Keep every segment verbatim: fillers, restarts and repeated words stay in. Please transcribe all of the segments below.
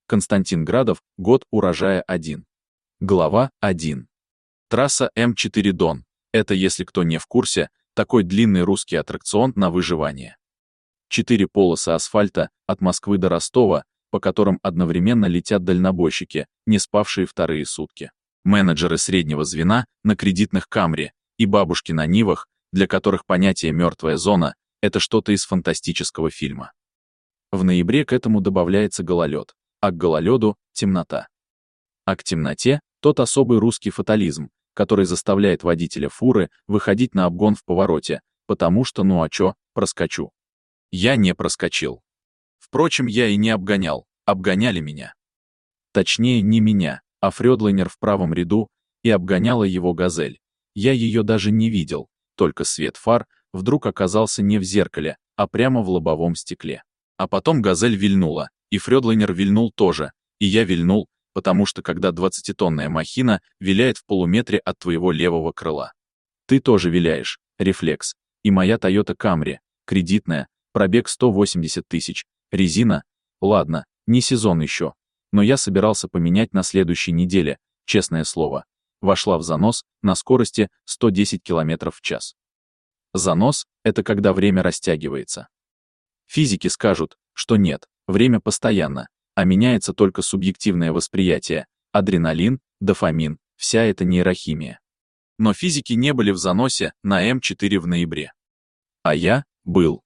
Константин Градов, год урожая один. Глава один. Трасса Эм четыре Дон. Это, если кто не в курсе, такой длинный русский аттракцион на выживание. Четыре полосы асфальта от Москвы до Ростова, по которым одновременно летят дальнобойщики, не спавшие вторые сутки. Менеджеры среднего звена на кредитных Камри и бабушки на Нивах, для которых понятие «мертвая зона» — это что-то из фантастического фильма. В ноябре к этому добавляется гололед, а к гололеду — темнота. А к темноте — тот особый русский фатализм, который заставляет водителя фуры выходить на обгон в повороте, потому что ну а чё, проскочу. Я не проскочил. Впрочем, я и не обгонял, обгоняли меня. Точнее, не меня, а Фрёдлайнер в правом ряду, и обгоняла его «Газель». Я ее даже не видел, только свет фар вдруг оказался не в зеркале, а прямо в лобовом стекле. А потом «Газель» вильнула, и Фрёдлайнер вильнул тоже, и я вильнул, потому что когда двадцатитонная махина виляет в полуметре от твоего левого крыла. Ты тоже виляешь, рефлекс. И моя Toyota Camry, кредитная, пробег сто восемьдесят тысяч, резина, ладно, не сезон еще, но я собирался поменять на следующей неделе, честное слово, вошла в занос на скорости сто десять километров в час. Занос — это когда время растягивается. Физики скажут, что нет, время постоянно, а меняется только субъективное восприятие, адреналин, дофамин, вся эта нейрохимия. Но физики не были в заносе на Эм четыре в ноябре. А я был.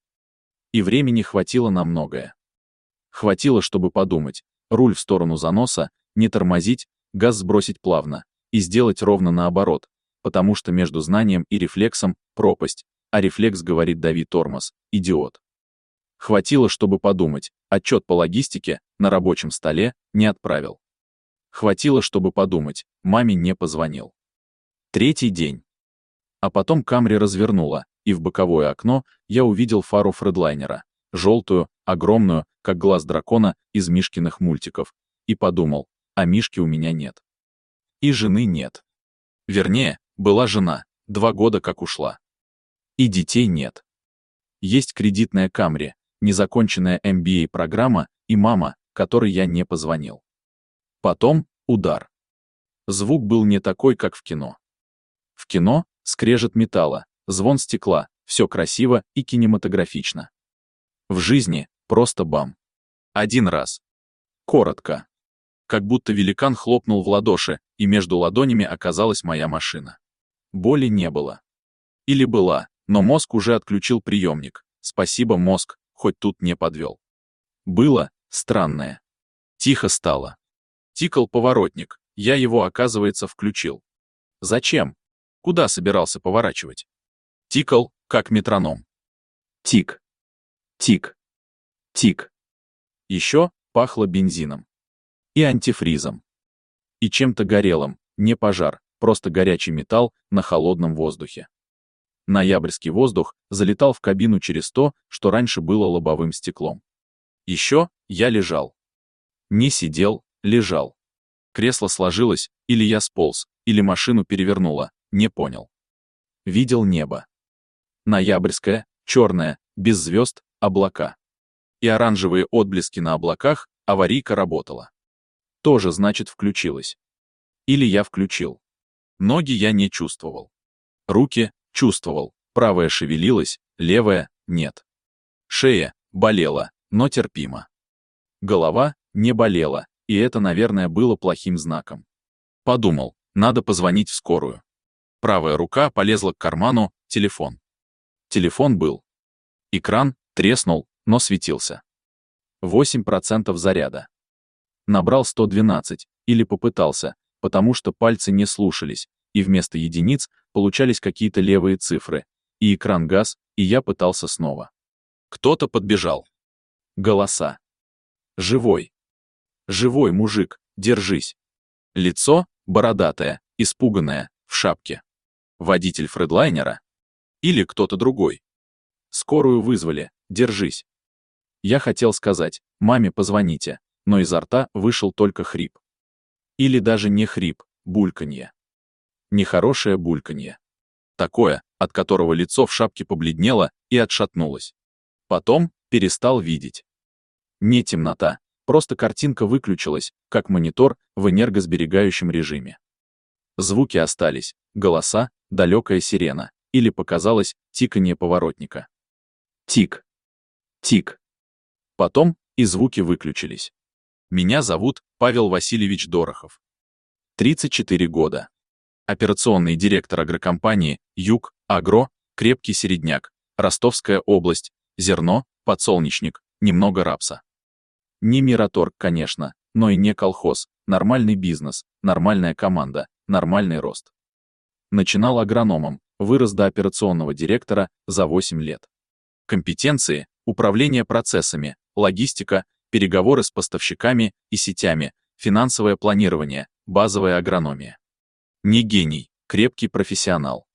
И времени хватило на многое. Хватило, чтобы подумать, руль в сторону заноса, не тормозить, газ сбросить плавно и сделать ровно наоборот, потому что между знанием и рефлексом пропасть, а рефлекс говорит «дави тормоз, идиот». Хватило, чтобы подумать, отчет по логистике на рабочем столе не отправил. Хватило, чтобы подумать, маме не позвонил. Третий день. А потом Камри развернула, и в боковое окно я увидел фару Фредлайнера, желтую, огромную, как глаз дракона из Мишкиных мультиков, и подумал, а Мишки у меня нет. И жены нет. Вернее, была жена, два года как ушла. И детей нет. Есть кредитная Камри, незаконченная эм би эй-программа и мама, которой я не позвонил. Потом удар. Звук был не такой, как в кино. В кино скрежет металла, звон стекла, все красиво и кинематографично. В жизни просто бам. Один раз. Коротко. Как будто великан хлопнул в ладоши, и между ладонями оказалась моя машина. Боли не было. Или была, но мозг уже отключил приемник. Спасибо, мозг, хоть тут не подвел. Было странное. Тихо стало. Тикал поворотник, я его, оказывается, включил. Зачем? Куда собирался поворачивать? Тикал, как метроном. Тик. Тик. Тик. Еще пахло бензином. И антифризом. И чем-то горелым, не пожар, просто горячий металл на холодном воздухе. Ноябрьский воздух залетал в кабину через то, что раньше было лобовым стеклом. Еще я лежал. Не сидел, лежал. Кресло сложилось, или я сполз, или машину перевернуло, не понял. Видел небо. Ноябрьское, черное, без звезд, облака. И оранжевые отблески на облаках, аварийка работала. Тоже, значит, включилась. Или я включил. Ноги я не чувствовал. Руки чувствовал, правая шевелилась, левая — нет. Шея болела, но терпимо. Голова не болела, и это, наверное, было плохим знаком. Подумал, надо позвонить в скорую. Правая рука полезла к карману, телефон. Телефон был. Экран треснул, но светился. восемь процентов заряда. Набрал сто двенадцать, или попытался, потому что пальцы не слушались, и вместо единиц получались какие-то левые цифры, и экран гас, и я пытался снова. Кто-то подбежал. Голоса. Живой. Живой мужик, держись. Лицо бородатое, испуганное, в шапке. Водитель Фредлайнера? Или кто-то другой? Скорую вызвали, держись. Я хотел сказать, маме позвоните, но изо рта вышел только хрип. Или даже не хрип, бульканье. Нехорошее бульканье. Такое, от которого лицо в шапке побледнело и отшатнулось. Потом перестал видеть. Не темнота, Просто картинка выключилась, как монитор в энергосберегающем режиме. Звуки остались, голоса, далекая сирена, или показалось тиканье поворотника. Тик. Тик. Потом и звуки выключились. Меня зовут Павел Васильевич Дорохов. тридцать четыре года. Операционный директор агрокомпании «Юг», «Агро», «Крепкий середняк», Ростовская область, зерно, подсолнечник, немного рапса. Не Мираторг, конечно, но и не колхоз, нормальный бизнес, нормальная команда, нормальный рост. Начинал агрономом, вырос до операционного директора за восемь лет. Компетенции – управление процессами, логистика, переговоры с поставщиками и сетями, финансовое планирование, базовая агрономия. Не гений, крепкий профессионал.